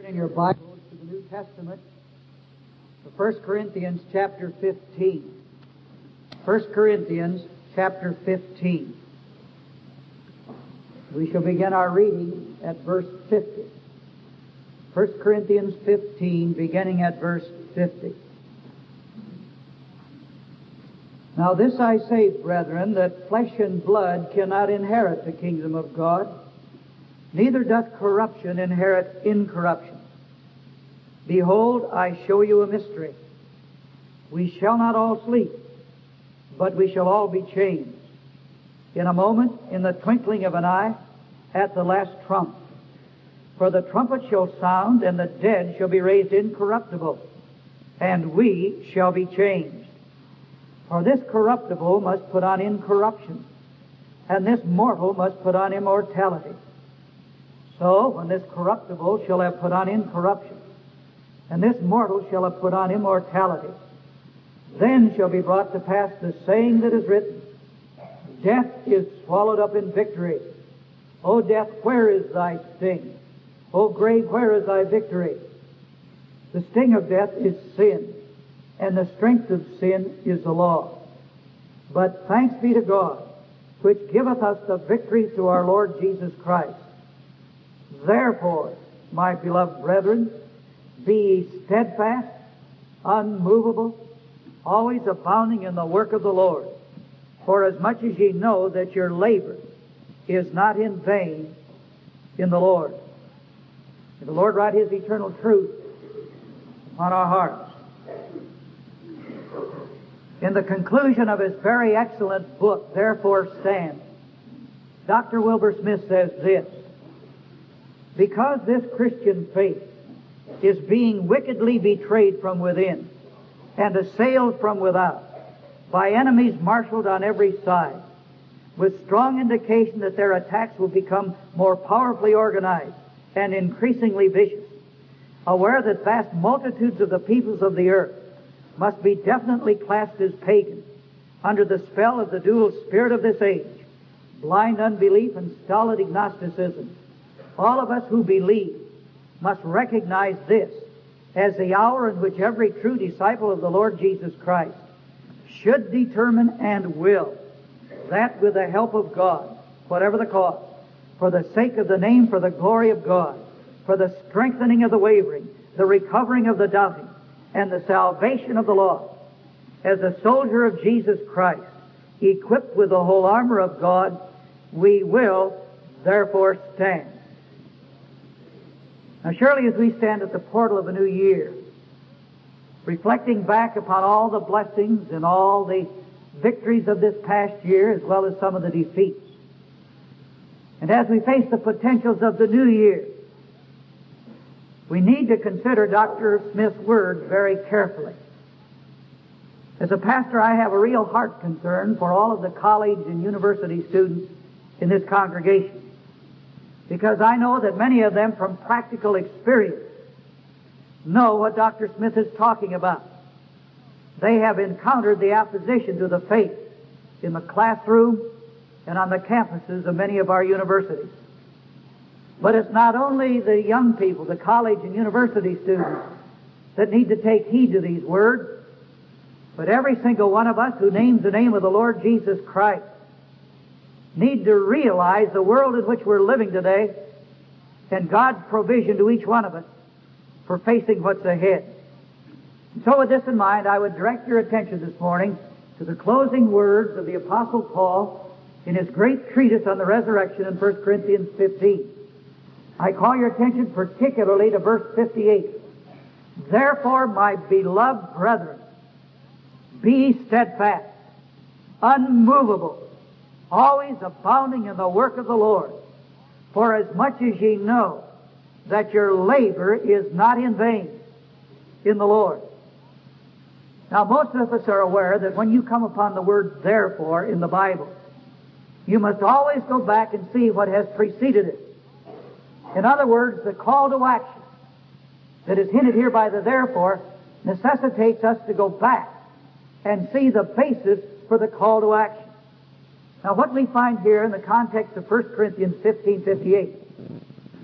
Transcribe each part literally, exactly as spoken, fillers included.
In your Bible to the New Testament, to First Corinthians chapter fifteen. First Corinthians chapter fifteen. We shall begin our reading at verse fifty. First Corinthians fifteen, beginning at verse fifty. Now this I say, brethren, that flesh and blood cannot inherit the kingdom of God, neither doth corruption inherit incorruption. Behold, I show you a mystery. We shall not all sleep, but we shall all be changed. In a moment, in the twinkling of an eye, at the last trump. For the trumpet shall sound, and the dead shall be raised incorruptible, and we shall be changed. For this corruptible must put on incorruption, and this mortal must put on immortality. So, when this corruptible shall have put on incorruption, and this mortal shall have put on immortality, then shall be brought to pass the saying that is written, Death is swallowed up in victory. O death, where is thy sting? O grave, where is thy victory? The sting of death is sin, and the strength of sin is the law. But thanks be to God, which giveth us the victory through our Lord Jesus Christ. Therefore, my beloved brethren, be ye steadfast, unmovable, always abounding in the work of the Lord, for as much as ye know that your labor is not in vain in the Lord. May the Lord write His eternal truth upon our hearts. In the conclusion of his very excellent book, Therefore Stand, Doctor Wilbur Smith says this: because this Christian faith is being wickedly betrayed from within and assailed from without by enemies marshaled on every side, with strong indication that their attacks will become more powerfully organized and increasingly vicious, aware that vast multitudes of the peoples of the earth must be definitely classed as pagan under the spell of the dual spirit of this age, blind unbelief and stolid agnosticism. All of us who believe must recognize this as the hour in which every true disciple of the Lord Jesus Christ should determine and will that with the help of God, whatever the cost, for the sake of the name, for the glory of God, for the strengthening of the wavering, the recovering of the doubting, and the salvation of the lost, as a soldier of Jesus Christ, equipped with the whole armor of God, we will therefore stand. Now surely as we stand at the portal of a new year, reflecting back upon all the blessings and all the victories of this past year, as well as some of the defeats, and as we face the potentials of the new year, we need to consider Doctor Smith's words very carefully. As a pastor, I have a real heart concern for all of the college and university students in this congregation, because I know that many of them, from practical experience, know what Doctor Smith is talking about. They have encountered the opposition to the faith in the classroom and on the campuses of many of our universities. But it's not only the young people, the college and university students, that need to take heed to these words, but every single one of us who names the name of the Lord Jesus Christ need to realize the world in which we're living today and God's provision to each one of us for facing what's ahead. And so with this in mind, I would direct your attention this morning to the closing words of the Apostle Paul in his great treatise on the resurrection in First Corinthians fifteen. I call your attention particularly to verse fifty-eight. Therefore, my beloved brethren, be steadfast, unmovable, always abounding in the work of the Lord, for as much as ye know that your labor is not in vain in the Lord. Now, most of us are aware that when you come upon the word therefore in the Bible, you must always go back and see what has preceded it. In other words, the call to action that is hinted here by the therefore necessitates us to go back and see the basis for the call to action. Now, what we find here in the context of First Corinthians fifteen fifty-eight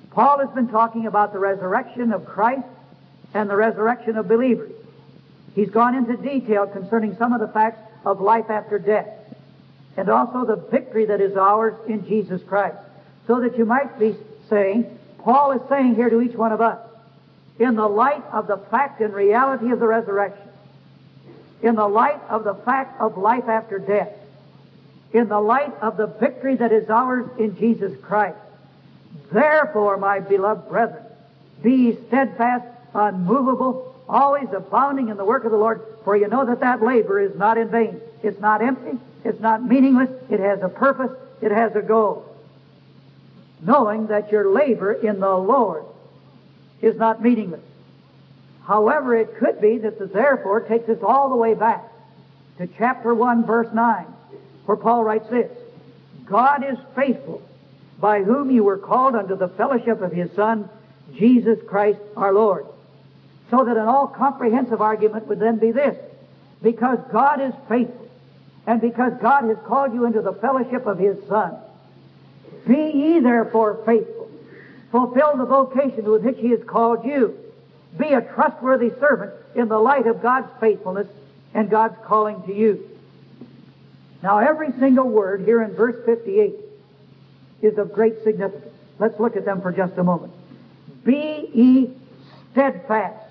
Paul has been talking about the resurrection of Christ and the resurrection of believers. He's gone into detail concerning some of the facts of life after death, and also the victory that is ours in Jesus Christ. So that you might be saying, Paul is saying here to each one of us, in the light of the fact and reality of the resurrection, in the light of the fact of life after death, in the light of the victory that is ours in Jesus Christ, therefore, my beloved brethren, be ye steadfast, unmovable, always abounding in the work of the Lord, for you know that that labor is not in vain. It's not empty. It's not meaningless. It has a purpose. It has a goal. Knowing that your labor in the Lord is not meaningless. However, it could be that the therefore takes us all the way back to chapter one, verse nine, where Paul writes this, God is faithful, by whom you were called unto the fellowship of His Son, Jesus Christ our Lord. So that an all-comprehensive argument would then be this, because God is faithful, and because God has called you into the fellowship of His Son, be ye therefore faithful. Fulfill the vocation with which He has called you. Be a trustworthy servant in the light of God's faithfulness and God's calling to you. Now, every single word here in verse fifty-eight is of great significance. Let's look at them for just a moment. Be ye steadfast.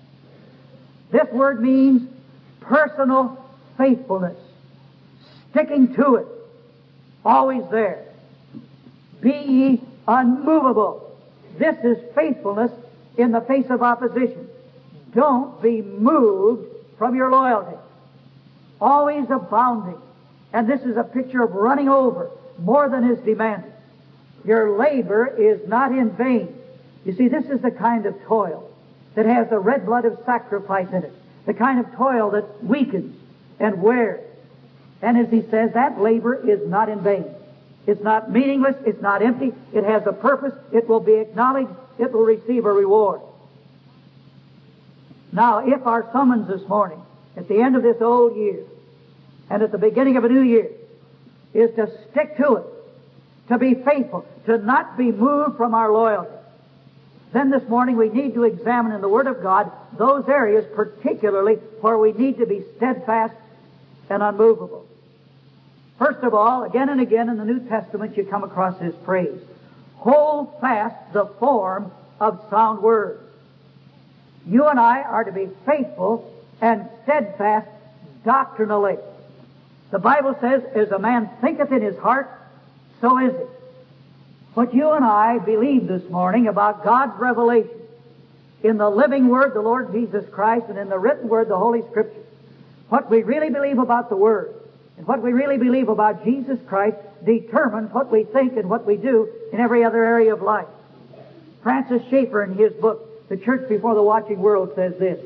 This word means personal faithfulness. Sticking to it. Always there. Be ye unmovable. This is faithfulness in the face of opposition. Don't be moved from your loyalty. Always abounding. And this is a picture of running over more than is demanded. Your labor is not in vain. You see, this is the kind of toil that has the red blood of sacrifice in it. The kind of toil that weakens and wears. And as he says, that labor is not in vain. It's not meaningless. It's not empty. It has a purpose. It will be acknowledged. It will receive a reward. Now, if our summons this morning, at the end of this old year, and at the beginning of a new year, is to stick to it, to be faithful, to not be moved from our loyalty, then this morning we need to examine in the Word of God those areas particularly where we need to be steadfast and unmovable. First of all, again and again in the New Testament you come across this phrase, hold fast the form of sound words. You and I are to be faithful and steadfast doctrinally. The Bible says, as a man thinketh in his heart, so is he. What you and I believe this morning about God's revelation in the living Word, the Lord Jesus Christ, and in the written Word, the Holy Scripture, what we really believe about the Word, and what we really believe about Jesus Christ determines what we think and what we do in every other area of life. Francis Schaeffer, in his book, The Church Before the Watching World, says this,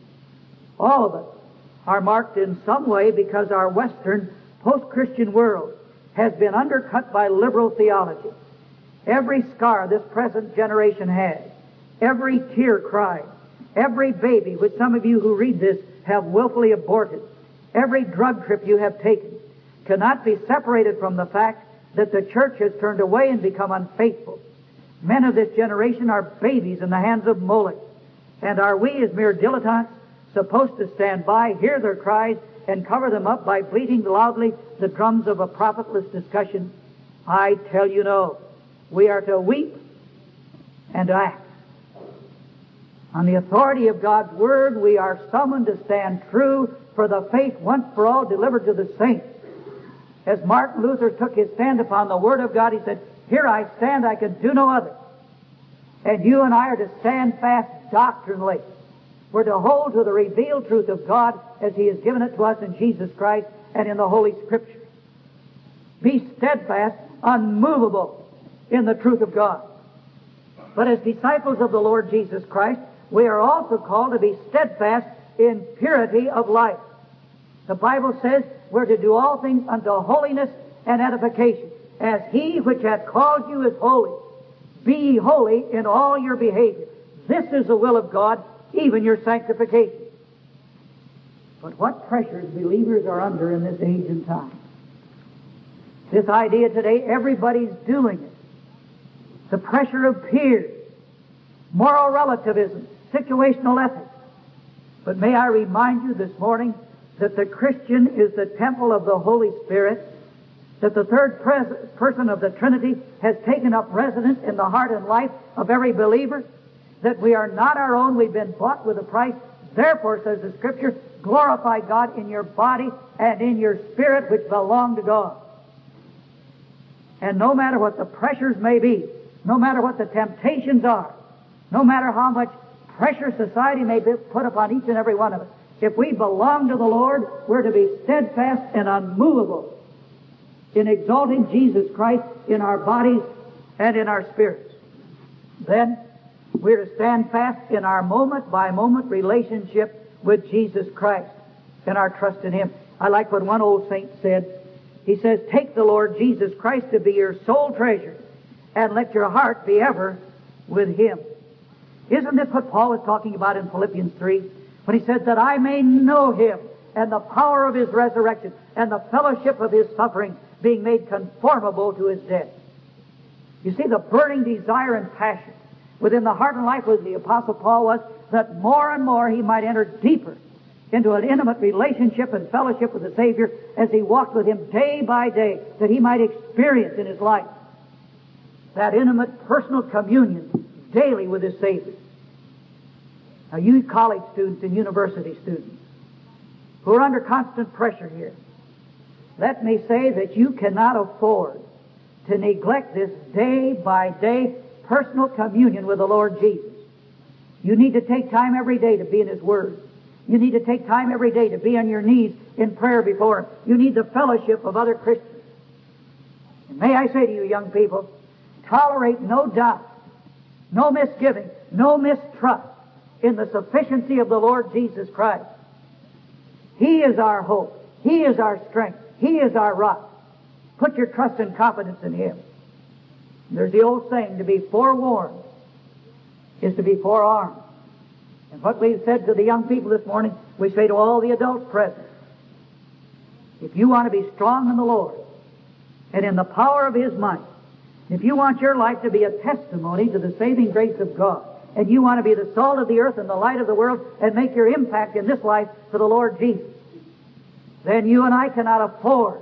all of us are marked in some way because our Western post-Christian world has been undercut by liberal theology. Every scar this present generation has, every tear cried, every baby, which some of you who read this have willfully aborted, every drug trip you have taken, cannot be separated from the fact that the church has turned away and become unfaithful. Men of this generation are babies in the hands of Moloch. And are we, as mere dilettantes, supposed to stand by, hear their cries, and cover them up by bleating loudly the drums of a profitless discussion? I tell you no. We are to weep and to act. On the authority of God's Word, we are summoned to stand true for the faith once for all delivered to the saints. As Martin Luther took his stand upon the Word of God, he said, here I stand, I can do no other. And you and I are to stand fast doctrinally. We're to hold to the revealed truth of God as He has given it to us in Jesus Christ and in the Holy Scripture. Be steadfast, unmovable in the truth of God. But as disciples of the Lord Jesus Christ, we are also called to be steadfast in purity of life. The Bible says we're to do all things unto holiness and edification. As He which hath called you is holy, be ye holy in all your behavior. This is the will of God, even your sanctification. But what pressures believers are under in this age and time. This idea today, everybody's doing it. The pressure of peers, moral relativism, situational ethics. But may I remind you this morning that the Christian is the temple of the Holy Spirit, that the third pres- person of the Trinity has taken up residence in the heart and life of every believer, that we are not our own, we've been bought with a price. Therefore, says the Scripture, glorify God in your body and in your spirit which belong to God. And no matter what the pressures may be, no matter what the temptations are, no matter how much pressure society may be put upon each and every one of us, if we belong to the Lord, we're to be steadfast and unmovable in exalting Jesus Christ in our bodies and in our spirits. Then we're to stand fast in our moment-by-moment relationship with Jesus Christ and our trust in Him. I like what one old saint said. He says, take the Lord Jesus Christ to be your sole treasure and let your heart be ever with Him. Isn't this what Paul was talking about in Philippians three? When he said that I may know Him and the power of His resurrection and the fellowship of His suffering, being made conformable to His death. You see, the burning desire and passion within the heart and life of the Apostle Paul was that more and more he might enter deeper into an intimate relationship and fellowship with the Savior as he walked with Him day by day, that he might experience in his life that intimate personal communion daily with his Savior. Now, you college students and university students who are under constant pressure here, let me say that you cannot afford to neglect this day-by-day personal communion with the Lord Jesus. You need to take time every day to be in His Word. You need to take time every day to be on your knees in prayer before Him. You need the fellowship of other Christians. And may I say to you, young people, tolerate no doubt, no misgiving, no mistrust in the sufficiency of the Lord Jesus Christ. He is our hope. He is our strength. He is our rock. Put your trust and confidence in Him. There's the old saying, to be forewarned is to be forearmed. And what we've said to the young people this morning, we say to all the adults present, if you want to be strong in the Lord and in the power of His might, if you want your life to be a testimony to the saving grace of God, and you want to be the salt of the earth and the light of the world and make your impact in this life for the Lord Jesus, then you and I cannot afford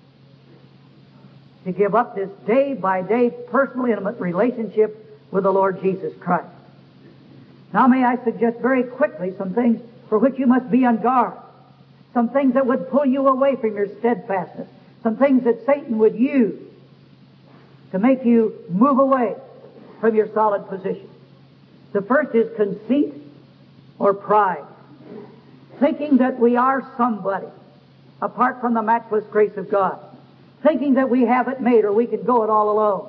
to give up this day-by-day personal, intimate relationship with the Lord Jesus Christ. Now may I suggest very quickly some things for which you must be on guard, some things that would pull you away from your steadfastness, some things that Satan would use to make you move away from your solid position. The first is conceit or pride, thinking that we are somebody apart from the matchless grace of God, thinking that we have it made or we can go it all alone.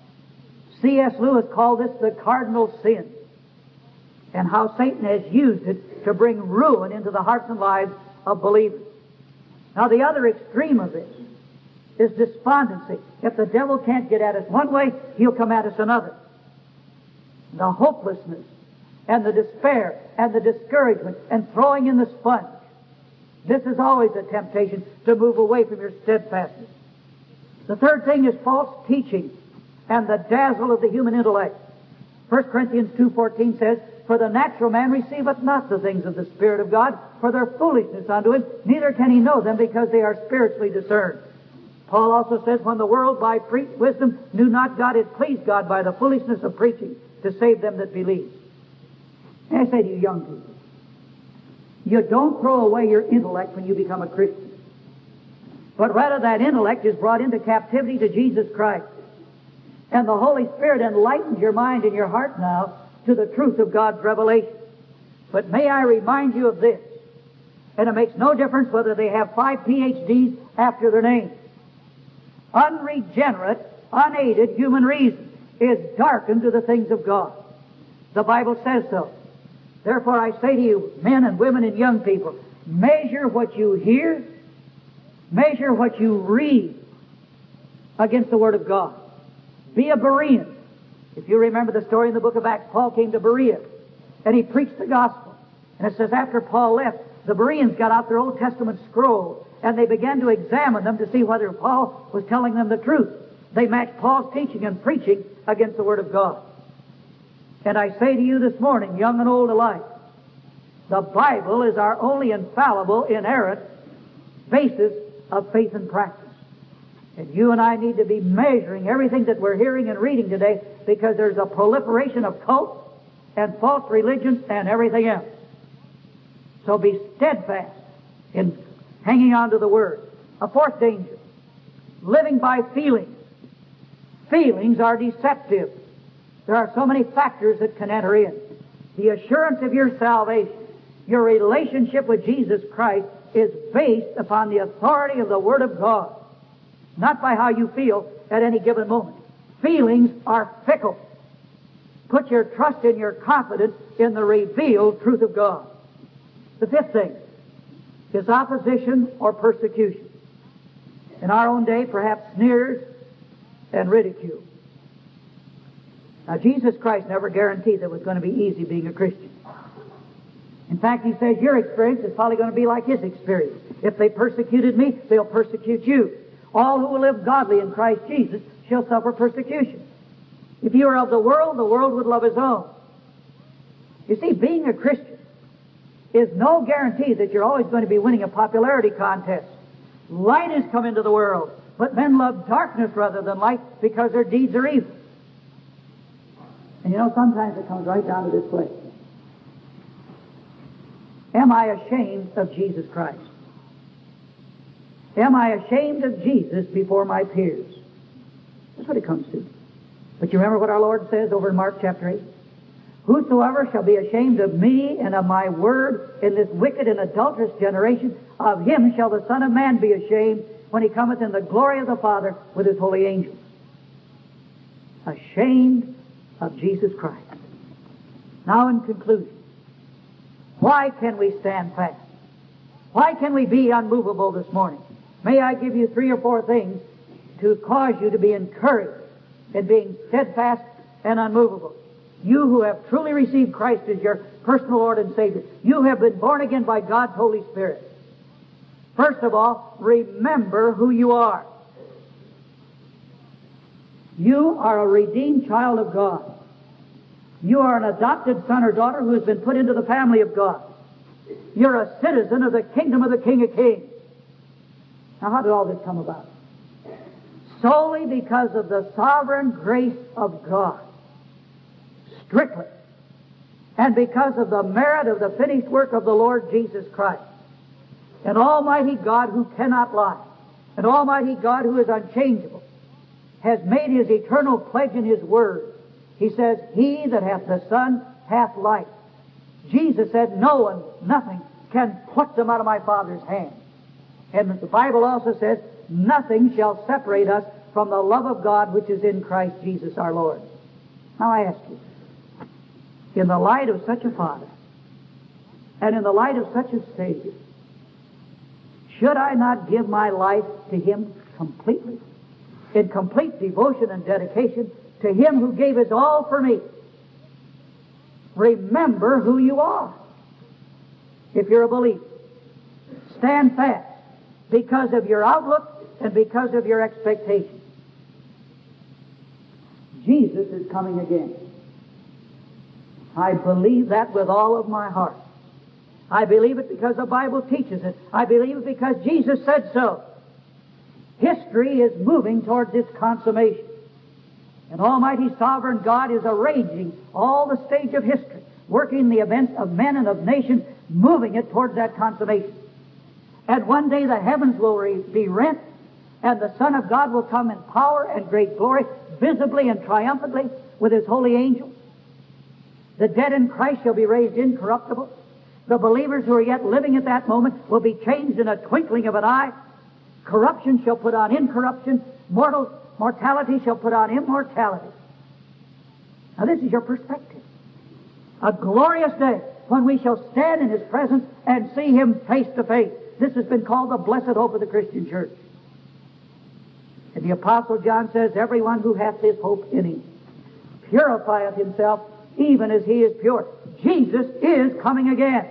C S Lewis called this the cardinal sin, and how Satan has used it to bring ruin into the hearts and lives of believers. Now, the other extreme of this is despondency. If the devil can't get at us one way, he'll come at us another. The hopelessness and the despair and the discouragement and throwing in the sponge. This is always a temptation to move away from your steadfastness. The third thing is false teaching and the dazzle of the human intellect. First Corinthians two fourteen says, for the natural man receiveth not the things of the Spirit of God, for their foolishness unto him, neither can he know them because they are spiritually discerned. Paul also says, when the world by free wisdom knew not God, it pleased God by the foolishness of preaching to save them that believe. And I say to you young people, you don't throw away your intellect when you become a Christian, but rather that intellect is brought into captivity to Jesus Christ. And the Holy Spirit enlightens your mind and your heart now to the truth of God's revelation. But may I remind you of this, and it makes no difference whether they have five P H Ds after their name. Unregenerate, unaided human reason is darkened to the things of God. The Bible says so. Therefore I say to you, men and women and young people, measure what you hear, measure what you read against the Word of God. Be a Berean. If you remember the story in the book of Acts, Paul came to Berea, and he preached the gospel. And it says after Paul left, the Bereans got out their Old Testament scrolls, and they began to examine them to see whether Paul was telling them the truth. They matched Paul's teaching and preaching against the Word of God. And I say to you this morning, young and old alike, the Bible is our only infallible, inerrant basis of faith and practice. And you and I need to be measuring everything that we're hearing and reading today, because there's a proliferation of cults and false religions and everything else. So be steadfast in hanging on to the Word. A fourth danger, living by feelings. Feelings are deceptive. There are so many factors that can enter in. The assurance of your salvation, your relationship with Jesus Christ, is based upon the authority of the Word of God, not by how you feel at any given moment. Feelings are fickle. Put your trust and your confidence in the revealed truth of God. The fifth thing is opposition or persecution. In our own day, perhaps sneers and ridicule. Now, Jesus Christ never guaranteed that it was going to be easy being a Christian. In fact, He says your experience is probably going to be like His experience. If they persecuted me, they'll persecute you. All who will live godly in Christ Jesus shall suffer persecution. If you are of the world, the world would love his own. You see, being a Christian is no guarantee that you're always going to be winning a popularity contest. Light has come into the world, but men love darkness rather than light because their deeds are evil. And you know, sometimes it comes right down to this place. Am I ashamed of Jesus Christ? Am I ashamed of Jesus before my peers? That's what it comes to. But you remember what our Lord says over in Mark chapter eight? Whosoever shall be ashamed of me and of my word in this wicked and adulterous generation, of him shall the Son of Man be ashamed when he cometh in the glory of the Father with his holy angels. Ashamed of Jesus Christ. Now in conclusion, why can we stand fast? Why can we be unmovable this morning? May I give you three or four things to cause you to be encouraged in being steadfast and unmovable. You who have truly received Christ as your personal Lord and Savior, you have been born again by God's Holy Spirit. First of all, remember who you are. You are a redeemed child of God. You are an adopted son or daughter who has been put into the family of God. You're a citizen of the kingdom of the King of Kings. Now, how did all this come about? Solely because of the sovereign grace of God. Strictly. And because of the merit of the finished work of the Lord Jesus Christ. And Almighty God who cannot lie, and Almighty God who is unchangeable, has made His eternal pledge in His Word. He says, He that hath the Son hath life. Jesus said, no one, nothing can pluck them out of my Father's hand. And the Bible also says, nothing shall separate us from the love of God which is in Christ Jesus our Lord. Now I ask you, in the light of such a Father, and in the light of such a Savior, should I not give my life to Him completely, in complete devotion and dedication to Him who gave His all for me? Remember who you are. If you're a believer, stand fast because of your outlook and because of your expectation. Jesus is coming again. I believe that with all of my heart. I believe it because the Bible teaches it. I believe it because Jesus said so. History is moving towards its consummation. And Almighty Sovereign God is arranging all the stage of history, working the events of men and of nations, moving it towards that consummation. And one day the heavens will re- be rent, and the Son of God will come in power and great glory, visibly and triumphantly with His holy angels. The dead in Christ shall be raised incorruptible. The believers who are yet living at that moment will be changed in a twinkling of an eye. Corruption shall put on incorruption. Mortal mortality shall put on immortality. Now this is your perspective. A glorious day when we shall stand in His presence and see Him face to face. This has been called the blessed hope of the Christian church. And the Apostle John says, everyone who hath this hope in Him purifieth himself even as He is pure. Jesus is coming again.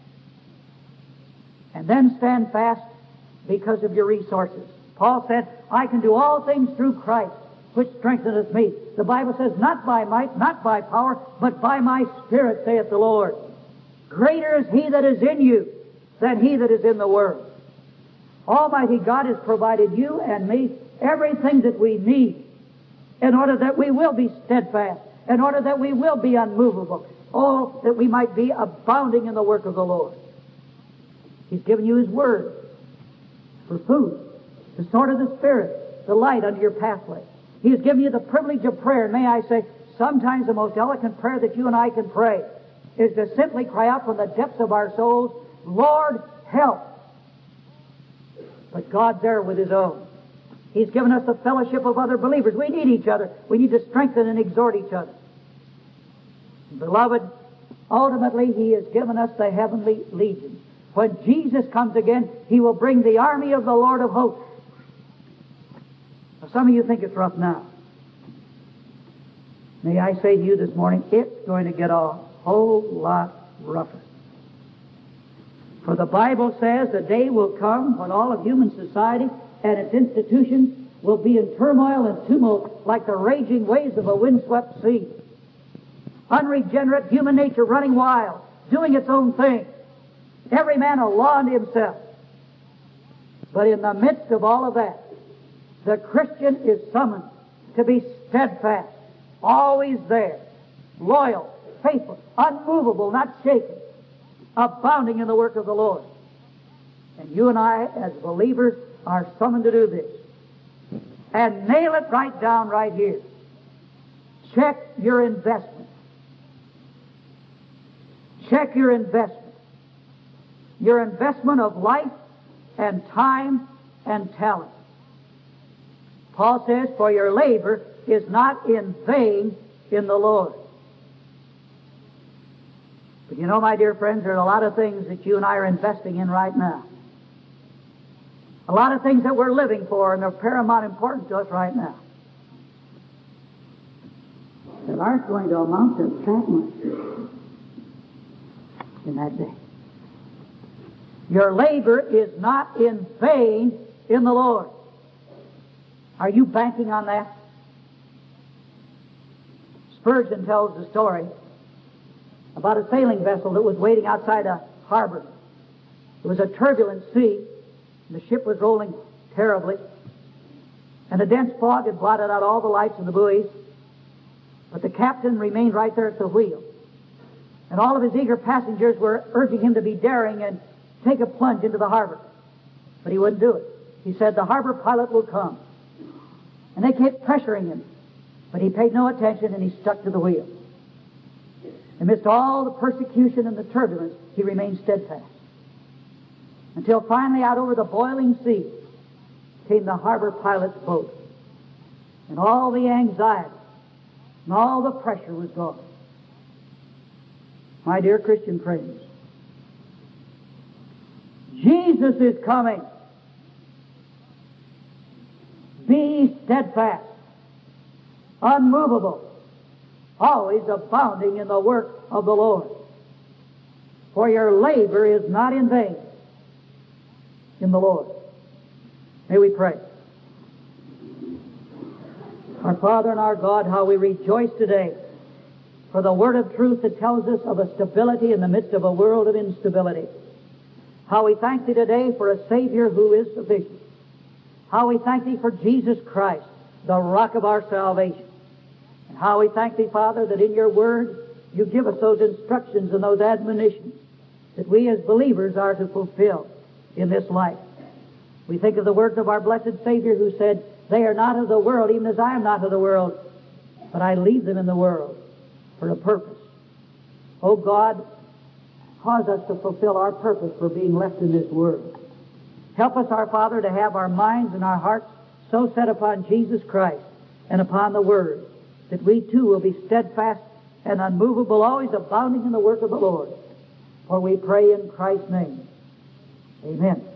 And then stand fast because of your resources. Paul said, I can do all things through Christ, which strengtheneth me. The The Bible says, not by might, not by power, but by my Spirit, saith the Lord. Greater is He that is in you than he that is in the world. Almighty God has provided you and me everything that we need in order that we will be steadfast, in order that we will be unmovable, oh, that we might be abounding in the work of the Lord. He's given you His Word for food, the sword of the Spirit, the light unto your pathway. He has given you the privilege of prayer. And may I say, sometimes the most eloquent prayer that you and I can pray is to simply cry out from the depths of our souls, Lord, help. But God's there with His own. He's given us the fellowship of other believers. We need each other. We need to strengthen and exhort each other. Beloved, ultimately He has given us the heavenly legion. When Jesus comes again, He will bring the army of the Lord of hosts. Now, some of you think it's rough now. May I say to you this morning, it's going to get a whole lot rougher. For the Bible says the day will come when all of human society and its institutions will be in turmoil and tumult like the raging waves of a windswept sea. Unregenerate human nature running wild, doing its own thing. Every man a law unto himself. But in the midst of all of that, the Christian is summoned to be steadfast, always there, loyal, faithful, unmovable, not shaken, abounding in the work of the Lord. And you and I, as believers, are summoned to do this. And nail it right down right here. Check your investment. Check your investment. Your investment of life and time and talent. Paul says, for your labor is not in vain in the Lord. But you know, my dear friends, there are a lot of things that you and I are investing in right now. A lot of things that we're living for, and they're paramount importance to us right now, that aren't going to amount to that much in that day. Your labor is not in vain in the Lord. Are you banking on that? Spurgeon tells the story about a sailing vessel that was waiting outside a harbor. It was a turbulent sea, and the ship was rolling terribly, and a dense fog had blotted out all the lights in the buoys, but the captain remained right there at the wheel. And all of his eager passengers were urging him to be daring and take a plunge into the harbor. But he wouldn't do it. He said, the harbor pilot will come. And they kept pressuring him. But he paid no attention, and he stuck to the wheel. Amidst all the persecution and the turbulence, he remained steadfast. Until finally, out over the boiling sea, came the harbor pilot's boat. And all the anxiety and all the pressure was gone. My dear Christian friends, Jesus is coming. Be steadfast, unmovable, always abounding in the work of the Lord. For your labor is not in vain in the Lord. May we pray. Our Father and our God, how we rejoice today for the word of truth that tells us of a stability in the midst of a world of instability. How we thank Thee today for a Savior who is sufficient. How we thank Thee for Jesus Christ, the rock of our salvation. And how we thank Thee, Father, that in Your Word You give us those instructions and those admonitions that we as believers are to fulfill in this life. We think of the words of our blessed Savior who said, they are not of the world, even as I am not of the world, but I leave them in the world for a purpose. Oh God, cause us to fulfill our purpose for being left in this world. Help us, our Father, to have our minds and our hearts so set upon Jesus Christ and upon the Word that we too will be steadfast and unmovable, always abounding in the work of the Lord. For we pray in Christ's name. Amen.